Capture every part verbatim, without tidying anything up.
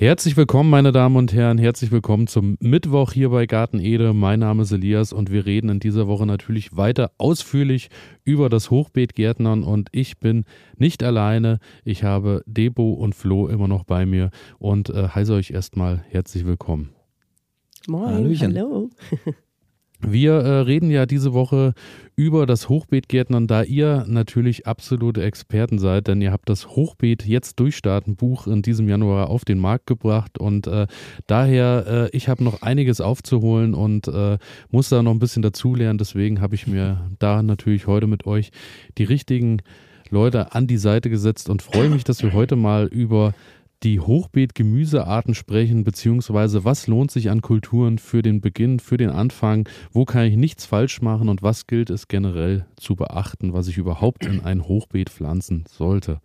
Herzlich willkommen, meine Damen und Herren, herzlich willkommen zum Mittwoch hier bei Garten Ede. Mein Name ist Elias und wir reden in dieser Woche natürlich weiter ausführlich über das Hochbeetgärtnern und ich bin nicht alleine. Ich habe Debo und Flo immer noch bei mir und äh, heiße euch erstmal herzlich willkommen. Moin, Hallöchen. hallo. Wir äh, reden ja diese Woche über das Hochbeetgärtnern, da ihr natürlich absolute Experten seid, denn ihr habt das Hochbeet jetzt durchstarten Buch in diesem Januar auf den Markt gebracht und äh, daher, äh, ich habe noch einiges aufzuholen und äh, muss da noch ein bisschen dazulernen, deswegen habe ich mir da natürlich heute mit euch die richtigen Leute an die Seite gesetzt und freue mich, dass wir heute mal über die Hochbeet-Gemüsearten sprechen, beziehungsweise was lohnt sich an Kulturen für den Beginn, für den Anfang, wo kann ich nichts falsch machen und was gilt es generell zu beachten, was ich überhaupt in ein Hochbeet pflanzen sollte.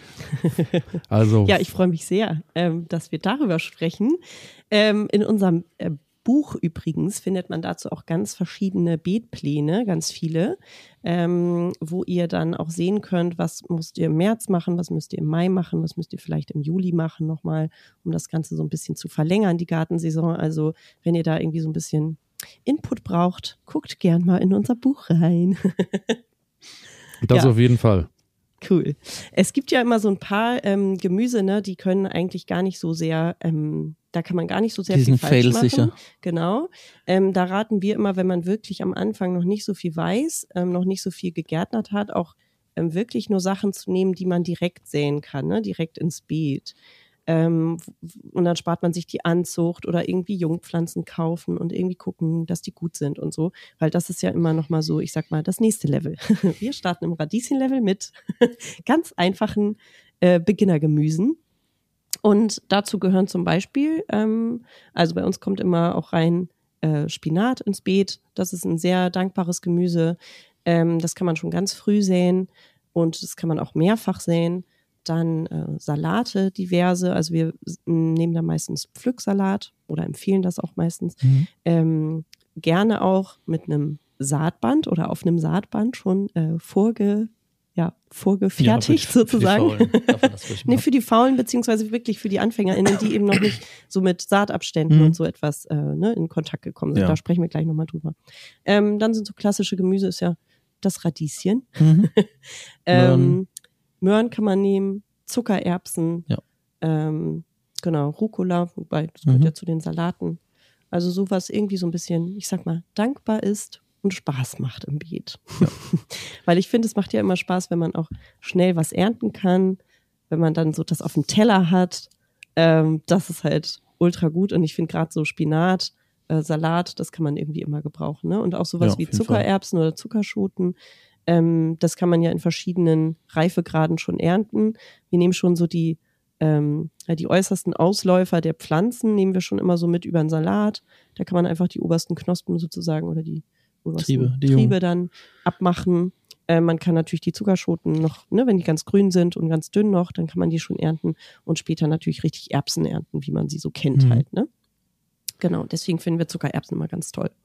Also Ja, ich freue mich sehr, ähm, dass wir darüber sprechen. Ähm, in unserem äh, Buch übrigens findet man dazu auch ganz verschiedene Beetpläne, ganz viele, ähm, wo ihr dann auch sehen könnt, was müsst ihr im März machen, was müsst ihr im Mai machen, was müsst ihr vielleicht im Juli machen nochmal, um das Ganze so ein bisschen zu verlängern, die Gartensaison. Also wenn ihr da irgendwie so ein bisschen Input braucht, guckt gern mal in unser Buch rein. das ja. auf jeden Fall. Cool. Es gibt ja immer so ein paar ähm, Gemüse, ne, die können eigentlich gar nicht so sehr, ähm, da kann man gar nicht so sehr Die viel sind falsch machen. fail-sicher. Genau. Ähm, da raten wir immer, wenn man wirklich am Anfang noch nicht so viel weiß, ähm, noch nicht so viel gegärtnert hat, auch ähm, wirklich nur Sachen zu nehmen, die man direkt säen kann, ne, direkt ins Beet. Ähm, und dann spart man sich die Anzucht oder irgendwie Jungpflanzen kaufen und irgendwie gucken, dass die gut sind und so, weil das ist ja immer noch mal so, ich sag mal, das nächste Level. Wir starten im Radieschen-Level mit ganz einfachen äh, Beginnergemüsen und dazu gehören zum Beispiel, ähm, also bei uns kommt immer auch rein äh, Spinat ins Beet, das ist ein sehr dankbares Gemüse, ähm, das kann man schon ganz früh säen und das kann man auch mehrfach säen. Dann äh, Salate, diverse, also wir nehmen da meistens Pflücksalat oder empfehlen das auch meistens. Mhm. Ähm, gerne auch mit einem Saatband oder auf einem Saatband schon äh, vorge, ja, vorgefertigt ja, für, sozusagen. Für die Faulen darf man das ruhig Nee, machen. für die Faulen, beziehungsweise wirklich für die AnfängerInnen, die eben noch nicht so mit Saatabständen Mhm. und so etwas äh, ne, in Kontakt gekommen sind. Ja. Da sprechen wir gleich nochmal drüber. Ähm, dann sind so klassische Gemüse, ist ja das Radieschen. Mhm. ähm, Möhren kann man nehmen, Zuckererbsen, Ja. ähm, genau, Rucola, wobei das gehört Mhm. ja zu den Salaten. Also sowas irgendwie so ein bisschen, ich sag mal, dankbar ist und Spaß macht im Beet. Ja. Weil ich finde, es macht ja immer Spaß, wenn man auch schnell was ernten kann, wenn man dann so das auf dem Teller hat. Ähm, das ist halt ultra gut und ich finde gerade so Spinat, äh, Salat, das kann man irgendwie immer gebrauchen. Ne? Und auch sowas Ja, wie auf jeden Zuckererbsen oder Zuckerschoten. Ähm, das kann man ja in verschiedenen Reifegraden schon ernten. Wir nehmen schon so die, ähm, ja, die äußersten Ausläufer der Pflanzen, nehmen wir schon immer so mit über den Salat. Da kann man einfach die obersten Knospen sozusagen oder die obersten Triebe, die Triebe Jungen. dann abmachen. Äh, man kann natürlich die Zuckerschoten noch, ne, wenn die ganz grün sind und ganz dünn noch, dann kann man die schon ernten und später natürlich richtig Erbsen ernten, wie man sie so kennt Mhm. halt, ne? Genau, deswegen finden wir Zuckererbsen immer ganz toll.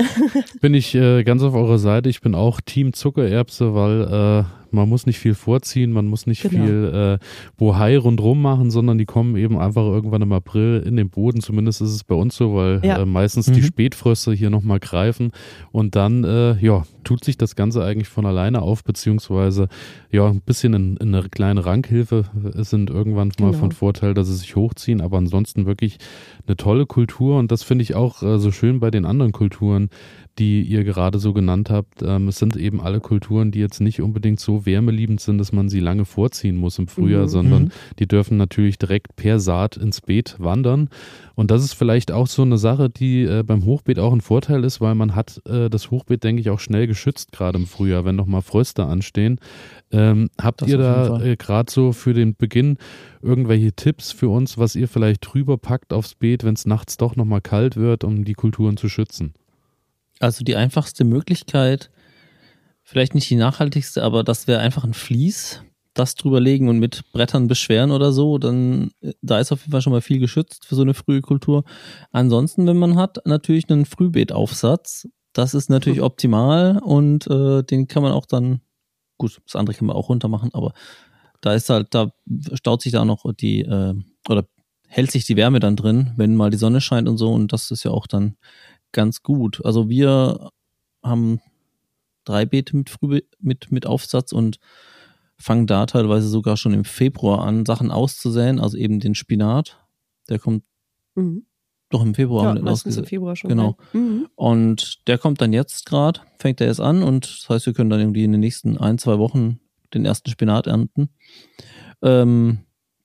Bin ich äh, ganz auf eurer Seite. Ich bin auch Team Zuckererbse, weil äh, man muss nicht viel vorziehen, man muss nicht Genau. viel äh, Bohai rundrum machen, sondern die kommen eben einfach irgendwann im April in den Boden. Zumindest ist es bei uns so, weil Ja. äh, meistens Mhm. die Spätfröste hier nochmal greifen und dann äh, ja, tut sich das Ganze eigentlich von alleine auf, beziehungsweise ja, ein bisschen in, in eine kleine Rankhilfe sind irgendwann mal Genau. von Vorteil, dass sie sich hochziehen, aber ansonsten wirklich eine tolle Kultur und das finde ich auch äh, so schön bei den anderen Kulturen, die ihr gerade so genannt habt. Ähm, es sind eben alle Kulturen, die jetzt nicht unbedingt so wärmeliebend sind, dass man sie lange vorziehen muss im Frühjahr, Mhm. sondern Mhm. die dürfen natürlich direkt per Saat ins Beet wandern. Und das ist vielleicht auch so eine Sache, die äh, beim Hochbeet auch ein Vorteil ist, weil man hat äh, das Hochbeet, denke ich, auch schnell geschützt, gerade im Frühjahr, wenn nochmal Fröste anstehen. Ähm, habt Das ihr auf jeden da Fall. äh, gerade so für den Beginn irgendwelche Tipps für uns, was ihr vielleicht drüber packt aufs Beet, wenn es nachts doch nochmal kalt wird, um die Kulturen zu schützen? Also die einfachste Möglichkeit, vielleicht nicht die nachhaltigste, aber das wäre einfach ein Vlies, das drüber legen und mit Brettern beschweren oder so, dann äh, da ist auf jeden Fall schon mal viel geschützt für so eine frühe Kultur. Ansonsten, wenn man hat, natürlich einen Frühbeetaufsatz, das ist natürlich Hm. optimal und äh, den kann man auch dann, gut, das andere kann man auch runter machen, aber da ist halt, da staut sich da noch die, äh, oder hält sich die Wärme dann drin, wenn mal die Sonne scheint und so. Und das ist ja auch dann ganz gut. Also wir haben drei Beete mit, Frühbe- mit, mit Aufsatz und fangen da teilweise sogar schon im Februar an, Sachen auszusäen. Also eben den Spinat, der kommt Mhm. doch im Februar. Ja, haben wir den meistens im ausgesät. Februar schon. Genau. rein. Mhm. Und der kommt dann jetzt gerade, fängt er jetzt an und das heißt, wir können dann irgendwie in den nächsten ein, zwei Wochen den ersten Spinat ernten. Ähm,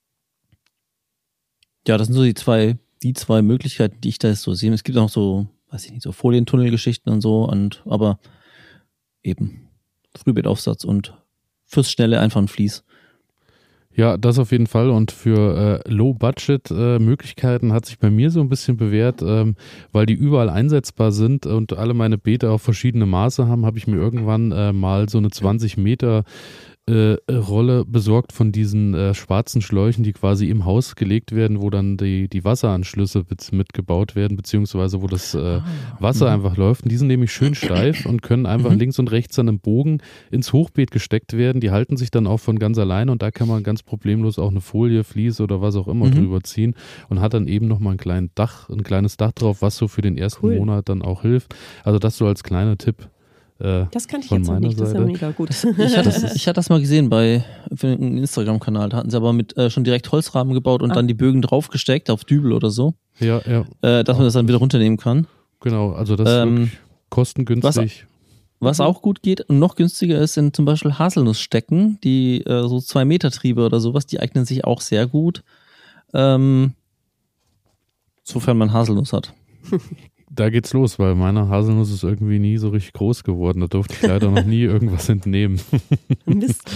ja, das sind so die zwei, die zwei Möglichkeiten, die ich da jetzt so sehe. Es gibt auch noch so, weiß ich nicht, so Folientunnelgeschichten und so, und aber eben Frühbeetaufsatz und fürs Schnelle einfach ein Vlies. Ja, das auf jeden Fall. Und für äh, Low-Budget-Möglichkeiten äh, hat sich bei mir so ein bisschen bewährt, ähm, weil die überall einsetzbar sind und alle meine Beete auch verschiedene Maße haben, habe ich mir irgendwann äh, mal so eine zwanzig Meter äh, Rolle besorgt von diesen äh, schwarzen Schläuchen, die quasi im Haus gelegt werden, wo dann die, die Wasseranschlüsse mit, mitgebaut werden, beziehungsweise wo das äh, Ah, Wasser mhm. einfach läuft. Und die sind nämlich schön steif und können einfach Mhm. links und rechts dann im Bogen ins Hochbeet gesteckt werden. Die halten sich dann auch von ganz alleine und da kann man ganz problemlos auch eine Folie, Vlies oder was auch immer Mhm. drüber ziehen und hat dann eben nochmal ein kleines Dach, ein kleines Dach drauf, was so für den ersten Cool. Monat dann auch hilft. Also das so als kleiner Tipp. Äh, Das kannte ich Von jetzt noch meiner nicht, das ist ja Seite. mega gut. Ich hatte, ich hatte das mal gesehen bei für einen Instagram-Kanal. Da hatten sie aber mit äh, schon direkt Holzrahmen gebaut und Ah. dann die Bögen draufgesteckt auf Dübel oder so, ja, ja, äh, dass man das dann wieder runternehmen kann. genau. Also das ist Ähm, wirklich kostengünstig. Was Mhm. auch gut geht und noch günstiger ist, sind zum Beispiel Haselnussstecken, die äh, so zwei Meter Triebe oder sowas, die eignen sich auch sehr gut, ähm, sofern man Haselnuss hat. Da geht's los, weil meine Haselnuss ist irgendwie nie so richtig groß geworden. Da durfte ich leider noch nie irgendwas entnehmen. Mist.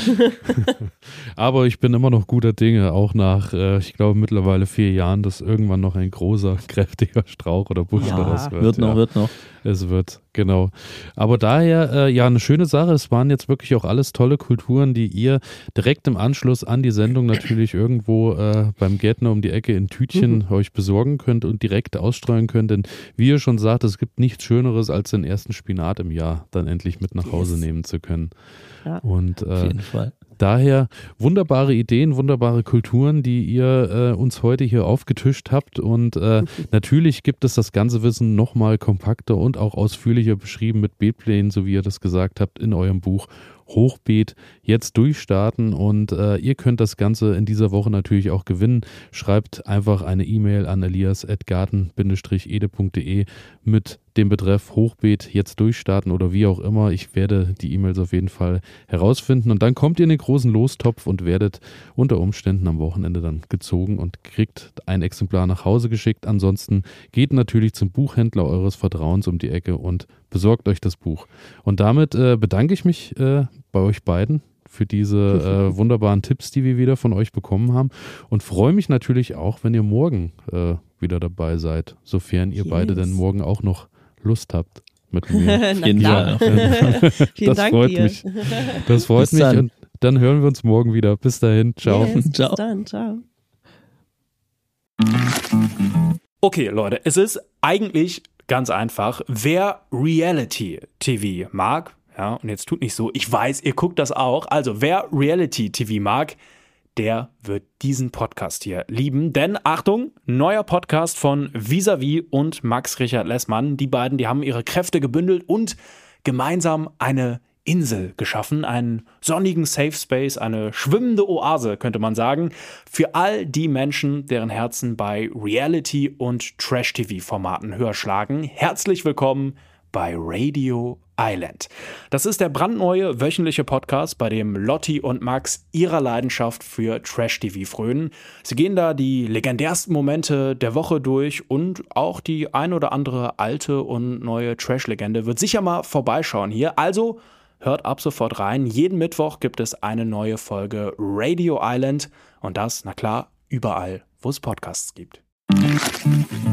Aber ich bin immer noch guter Dinge, auch nach, äh, ich glaube, mittlerweile vier Jahren, dass irgendwann noch ein großer, kräftiger Strauch oder Busch Ja, daraus wird. Wird noch, ja. wird noch. Es wird, genau. Aber daher, äh, ja, eine schöne Sache. Es waren jetzt wirklich auch alles tolle Kulturen, die ihr direkt im Anschluss an die Sendung natürlich irgendwo äh, beim Gärtner um die Ecke in Tütchen Mhm. euch besorgen könnt und direkt ausstreuen könnt. Denn wie ihr schon sagt, es gibt nichts Schöneres, als den ersten Spinat im Jahr dann endlich mit nach Hause Yes. nehmen zu können. Ja. Und Auf äh, jeden Fall. daher wunderbare Ideen, wunderbare Kulturen, die ihr äh, uns heute hier aufgetischt habt. Und äh, natürlich gibt es das ganze Wissen nochmal kompakter und auch ausführlicher beschrieben mit Beetplänen, so wie ihr das gesagt habt, in eurem Buch Hochbeet. Jetzt durchstarten und äh, ihr könnt das Ganze in dieser Woche natürlich auch gewinnen. Schreibt einfach eine E-Mail an elias at garten ede punkt de mit dem Betreff Hochbeet jetzt durchstarten oder wie auch immer. Ich werde die E-Mails auf jeden Fall herausfinden und dann kommt ihr in den großen Lostopf und werdet unter Umständen am Wochenende dann gezogen und kriegt ein Exemplar nach Hause geschickt. Ansonsten geht natürlich zum Buchhändler eures Vertrauens um die Ecke und besorgt euch das Buch. Und damit äh, bedanke ich mich äh, bei euch beiden für diese äh, wunderbaren Tipps, die wir wieder von euch bekommen haben und freue mich natürlich auch, wenn ihr morgen äh, wieder dabei seid, sofern ihr Yes. beide denn morgen auch noch Lust habt mit mir. Na jeden klar. Fall. Vielen das Dank freut dir. mich. Das freut Bis mich dann. und dann hören wir uns morgen wieder. Bis dahin, ciao. Yes, bis Ciao. dann, ciao. Okay, Leute, es ist eigentlich ganz einfach. Wer Reality-T V mag, ja, und jetzt tut nicht so, ich weiß, ihr guckt das auch, also wer Reality-T V mag, der wird diesen Podcast hier lieben. Denn, Achtung, neuer Podcast von Vis-a-vis und Max Richard Lessmann. Die beiden, die haben ihre Kräfte gebündelt und gemeinsam eine Insel geschaffen, einen sonnigen Safe Space, eine schwimmende Oase, könnte man sagen, für all die Menschen, deren Herzen bei Reality- und Trash-T V-Formaten höher schlagen. Herzlich willkommen bei Radio Island. Das ist der brandneue wöchentliche Podcast, bei dem Lotti und Max ihrer Leidenschaft für Trash-T V frönen. Sie gehen da die legendärsten Momente der Woche durch und auch die ein oder andere alte und neue Trash-Legende wird sicher mal vorbeischauen hier. Also hört ab sofort rein. Jeden Mittwoch gibt es eine neue Folge Radio Island und das, na klar, überall, wo es Podcasts gibt.